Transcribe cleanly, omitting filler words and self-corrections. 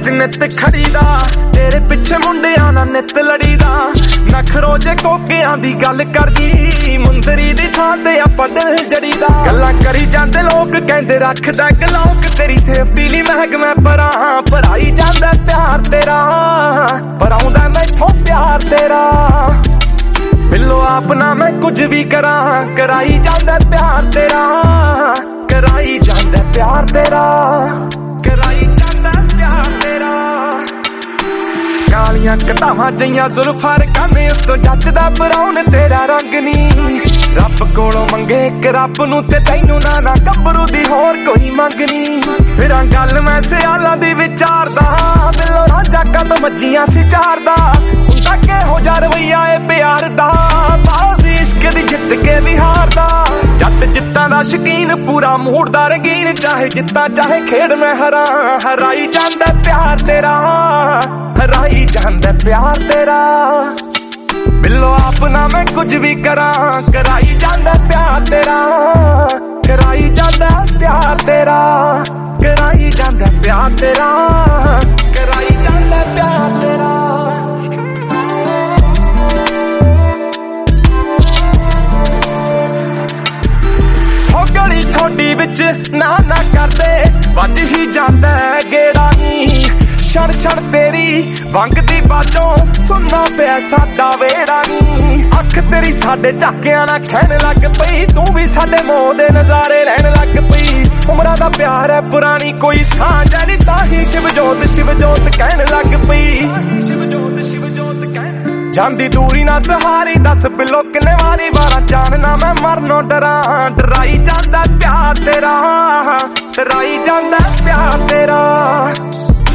ਚ ਨਿੱਤ ਖੜੀਦਾ, ਤੇਰੇ ਪਿੱਛੇ ਮੁੰਡਿਆਂ ਨਾਲ ਨਿੱਤ ਲੜੀਦਾ। ਨਖਰੋ ਜੇ ਕੋਕਿਆਂ ਦੀ ਗੱਲ ਕਰਦੀ, ਮੁੰਦਰੀ ਦੀ ਥਾਂ ਤੇ ਆਪਾਂ ਦਿਲ ਜੜੀਦਾ। ਗੱਲਾਂ ਕਰੀ ਜਾਂਦੇ ਲੋਕ ਕਹਿੰਦੇ ਰੱਖਦਾ ਗਲੋਕ, ਤੇਰੀ ਸੇਫਟੀ ਲਈ ਮਹਿਕ ਮੈਂ ਪਰਾਂ ਭਰਾਈ ਜਾਂਦਾ ਪਿਆਰ ਤੇਰਾ, ਪਰ ਆਉਂਦਾ ਮੈਥੋਂ ਪਿਆਰ ਤੇਰਾ। ਬਿੱਲੋ ਆਪ ਨਾ ਮੈਂ ਕੁਝ ਵੀ ਕਰਾਂ, ਕਰਾਈ ਜਾਂਦਾ ਪਿਆਰ ਤੇਰਾ, ਕਰਾਈ ਜਾਂਦਾ ਪਿਆਰ ਤੇਰਾ, ਕਰਾਈ ਜਾਂਦਾ ਪਿਆਰ ਤੇਰਾ। ਕਾਲੀਆਂ ਘਟਾਵਾਂ ਜਈਆਂ ਜ਼ੁਲਫਾਂ ਰਕਾਨੇ ਉੱਤੋਂ ਜੱਚਦਾ ਬਰਾਉਨ ਤੇਰਾ ਰੰਗ ਨੀ। ਰੱਬ ਕੋਲੋਂ ਮੰਗੇ ਇੱਕ ਰੱਬ ਨੂੰ ਤੇ ਤੈਨੂੰ ਨਾ ਗੱਭਰੂ ਦੀ ਹੋਰ ਕੋਈ ਮੰਗ ਨੀ। ਫਿਰਾਂ ਗੱਲ ਮੈਂ ਸਿਆਲਾਂ ਦੀ ਵਿਚਾਰਦਾ, ਬਿੱਲੋ ਰਾਂਝਾ ਕਦ ਮੱਝੀਆਂ ਸੀ ਚਾਰਦਾ। ਹੁੰਦਾ ਕਿਹੋ ਜਿਹਾ ਰਵੱਈਆ ਏ ਪਿਆਰ ਦਾ, ਬਾਜ਼ੀ ਇਸ਼ਕ ਦੀ ਜਿੱਤ ਕੇ ਵੀ ਹਾਰਦਾ। ਜੱਟ ਜਿੱਤਾਂ ਦਾ ਸ਼ੌਕੀਨ ਪੂਰਾ ਮੂਡ ਦਾ ਰੰਗੀਨ, ਚਾਹੇ ਜਿੱਤਾਂ ਚਾਹੇ ਖੇਡ ਮੈਂ ਹਰਾਂ। ਹਰਾਈ ਜਾਂਦਾ ਪਿਆਰ ਤੇਰਾ, ਹਰਾਈ ਜਾਂਦਾ ਪਿਆਰ ਤੇਰਾ। ਬਿੱਲੋ ਆਪ ਨਾ ਮੈਂ ਕੁਝ ਵੀ ਕਰਾਂ, ਕਰਾਈ ਜਾਂਦਾ ਪਿਆਰ ਤੇਰਾ, ਕਰਾਈ ਜਾਂਦਾ ਪਿਆਰ ਤੇਰਾ, ਕਰਾਈ ਜਾਂਦਾ ਪਿਆਰ ਤੇਰਾ, ਕਰਾਈ ਜਾਂਦਾ ਪਿਆਰ ਤੇਰਾ। ਹੋ ਗਲੀ ਥੋੜੀ ਵਿੱਚ ਨਾ ਕਰਦੇ, ਵੱਜ ਹੀ ਜਾਂਦਾ ਗੇੜਾ ਨੀ। ਛੜ ਛੜ ਤੇਰੀ ਵੰਗ ਦੀ ਬਾਜੋਂ ਸੁਣਨਾ ਪਿਆ ਸਾਡਾ ਵੇੜਾ ਨੀ। ਅੱਖ ਤੇਰੀ ਸਾਡੇ ਝਾਕਿਆਂ ਨਾਲ ਖਹਿਣ ਲੱਗ ਪਈ, ਤੂੰ ਵੀ ਸਾਡੇ ਮੋਹ ਦੇ ਨਜ਼ਾਰੇ ਲੈਣ ਲੱਗ ਪਈ। ਉਮਰਾਂ ਦਾ ਪਿਆਰ ਹੈ ਪੁਰਾਣੀ ਕੋਈ ਸਾਂਝ ਨਹੀਂ, ਤਾਂ ਹੀ ਸ਼ਿਵਜੋਤ ਸ਼ਿਵਜੋਤ ਕਹਿਣ ਲੱਗ ਪਈ। ਸ਼ਿਵਜੋਤ ਸ਼ਿਵਜੋਤ ਕਹਿਣ ਜਾਂਦੀ ਦੂਰੀ ਨਾ ਸਹਾਰੀ, ਦੱਸ ਬਿੱਲੋ ਕਿੰਨੇ ਵਾਰੀ ਵਾਰਾਂ ਜਾਣਨਾ ਮੈਂ ਮਰਨੋਂ ਡਰਾਂ। ਡਰਾਈ ਜਾਂਦਾ ਪਿਆਰ ਤੇਰਾ, ਡਰਾਈ ਜਾਂਦਾ ਪਿਆਰ ਤੇਰਾ।